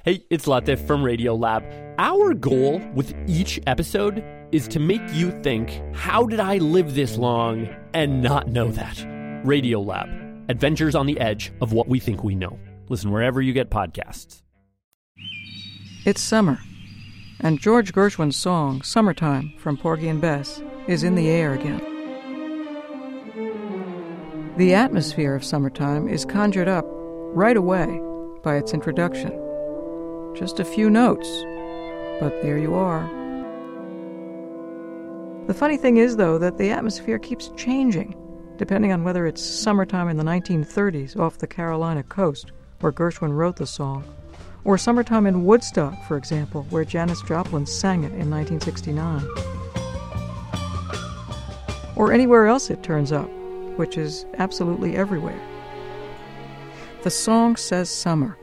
Hey, it's Latif from Radiolab. Our goal with each episode is to make you think, how did I live this long and not know that? Radiolab, adventures on the edge of what we think we know. Listen wherever you get podcasts. It's summer, and George Gershwin's song, Summertime, from Porgy and Bess, is in the air again. The atmosphere of summertime is conjured up right away by its introduction. Just a few notes, but there you are. The funny thing is, though, that the atmosphere keeps changing, depending on whether it's summertime in the 1930s off the Carolina coast, where Gershwin wrote the song, or summertime in Woodstock, for example, where Janis Joplin sang it in 1969. Or anywhere else it turns up, which is absolutely everywhere. The song says summer.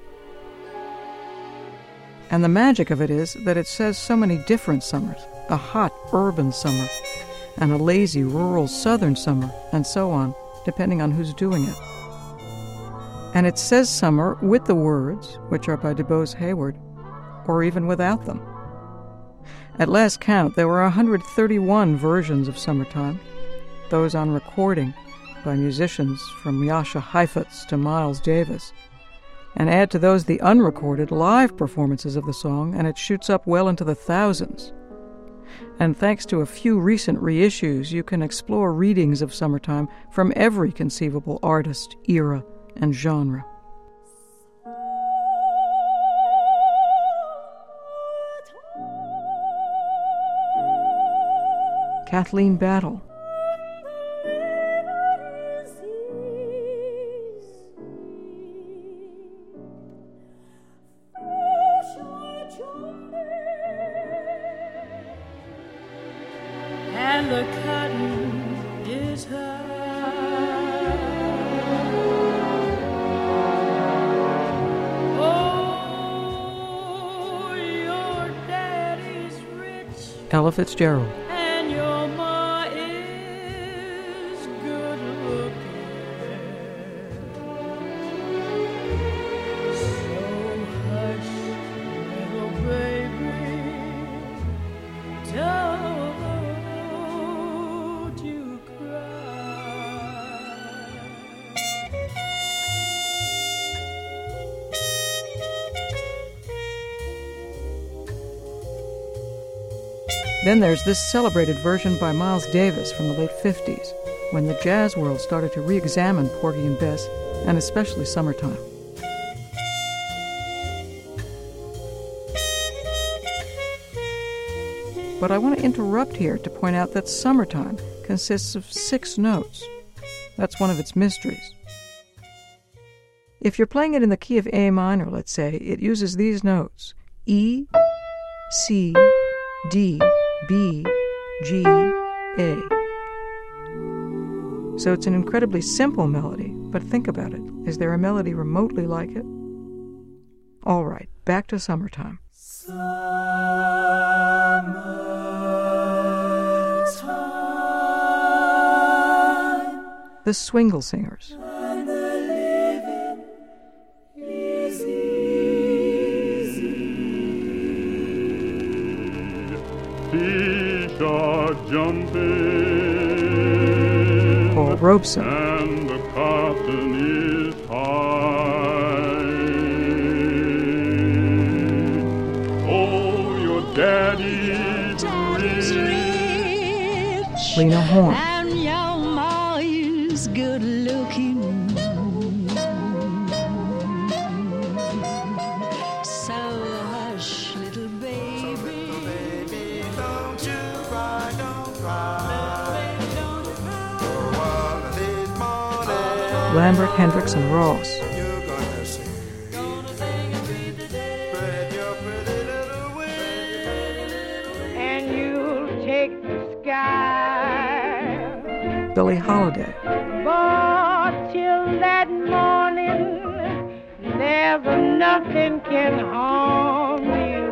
And the magic of it is that it says so many different summers, a hot urban summer, and a lazy rural southern summer, and so on, depending on who's doing it. And it says summer with the words, which are by DuBose Hayward, or even without them. At last count, there were 131 versions of Summertime, those on recording by musicians from Jascha Heifetz to Miles Davis. And add to those the unrecorded live performances of the song, and it shoots up well into the thousands. And thanks to a few recent reissues, you can explore readings of Summertime from every conceivable artist, era, and genre. Kathleen Battle. And the cotton is high. Ella Fitzgerald. And your ma is good looking. So hush, little baby, don't you cry. Then there's this celebrated version by Miles Davis from the late 50s, when the jazz world started to re-examine Porgy and Bess, and especially Summertime. But I want to interrupt here to point out that Summertime consists of 6 notes. That's one of its mysteries. If you're playing it in the key of A minor, let's say, it uses these notes: E, C, D, B, G, A. So it's an incredibly simple melody, but think about it. Is there a melody remotely like it? All right, back to Summertime. Summertime. The Swingle Singers. And the living is easy. Fish are jumping. Paul Robeson. And the cotton is high. Oh, your daddy's rich. Lena Horne. And your ma is good looking. So hush, little baby. Don't you cry, don't cry. Lambert, Hendricks, and Ross. You're gonna sing. Spread your pretty little wings. And you'll take the sky. Billie Holiday. But till that morning, never nothing can harm you.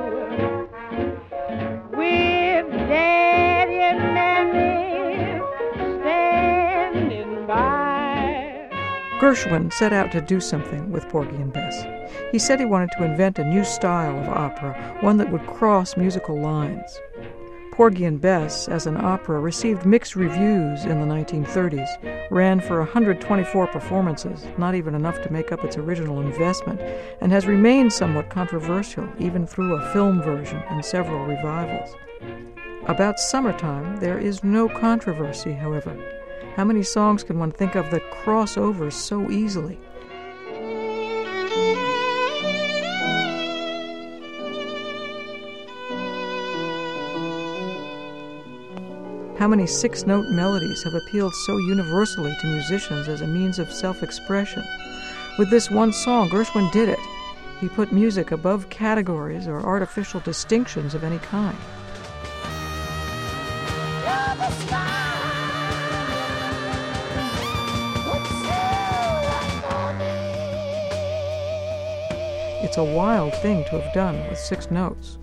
With Daddy and Mammy standing by. Gershwin set out to do something with Porgy and Bess. He said he wanted to invent a new style of opera, one that would cross musical lines. Porgy and Bess, as an opera, received mixed reviews in the 1930s, ran for 124 performances, not even enough to make up its original investment, and has remained somewhat controversial, even through a film version and several revivals. About Summertime, there is no controversy, however. How many songs can one think of that cross over so easily? How many six-note melodies have appealed so universally to musicians as a means of self-expression? With this one song, Gershwin did it. He put music above categories or artificial distinctions of any kind. It's a wild thing to have done with 6 notes.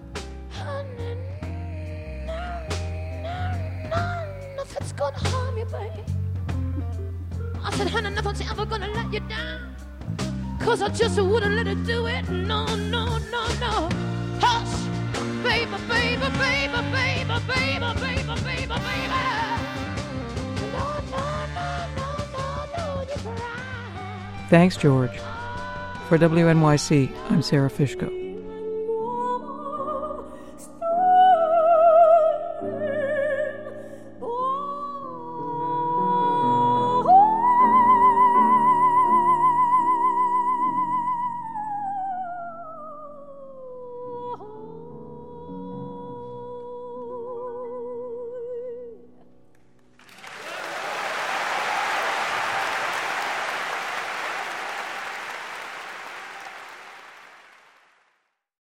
Gonna harm you, baby. I said, honey, nothing's ever gonna let you down, 'cause I just wouldn't let it do it. No, no, no, no. Hush, baby, baby, baby, baby, baby, baby, baby, baby. No, no, no, no, no, no, you cry. Thanks, George. For WNYC, I'm Sarah Fishko.